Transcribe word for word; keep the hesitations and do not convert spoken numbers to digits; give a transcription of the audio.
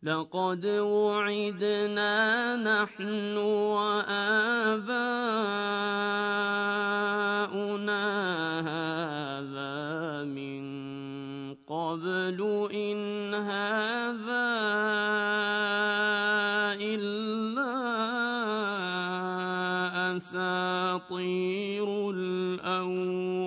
لقد وعدنا نحن وآباؤنا هذا من قبل إن هذا إلا أساطير الأولين.